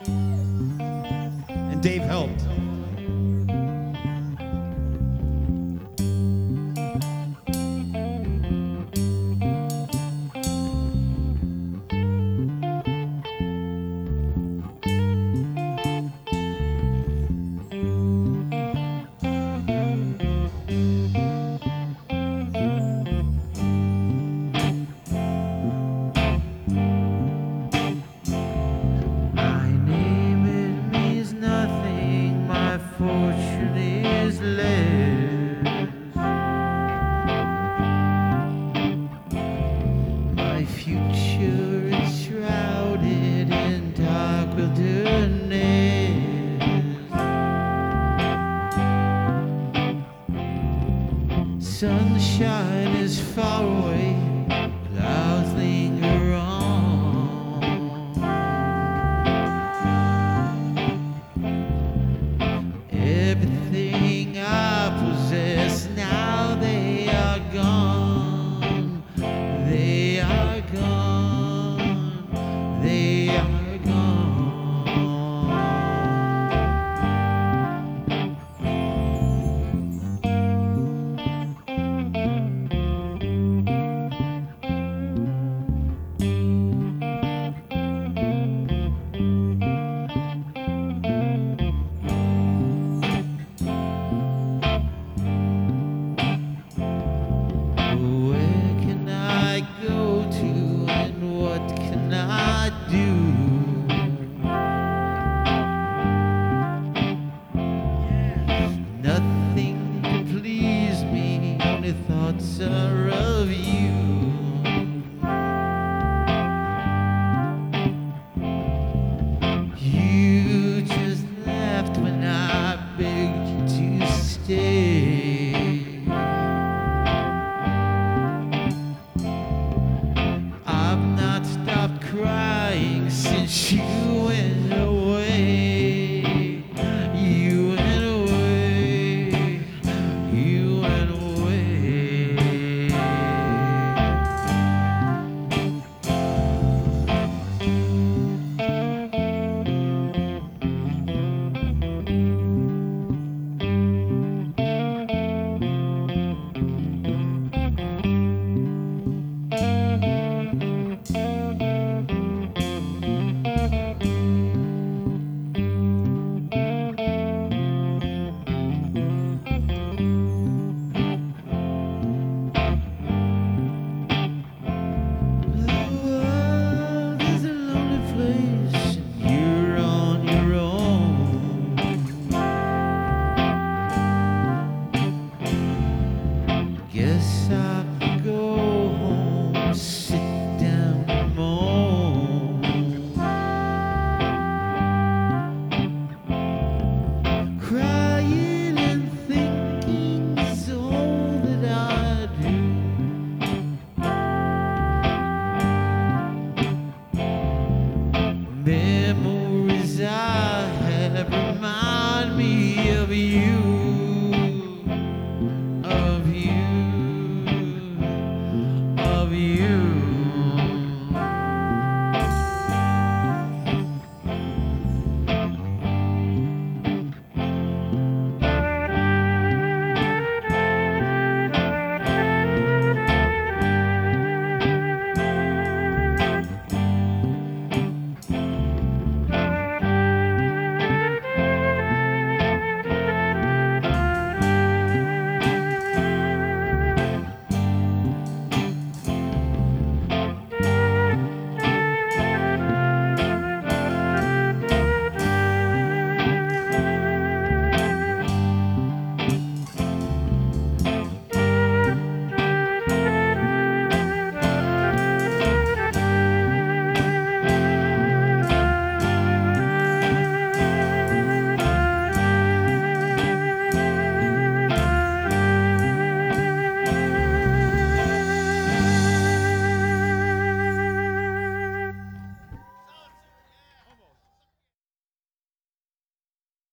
And Dave helped. My name, it means nothing, my fortune is less. My future is shrouded in dark wilderness. Sunshine is far away, clouds linger on. Everything I possess, now they are gone. They are gone. They are gone. Where can I go to and what can I do? Nothing to please me, only thoughts are of you. You just left when I begged you to stay. I've not stopped crying since you went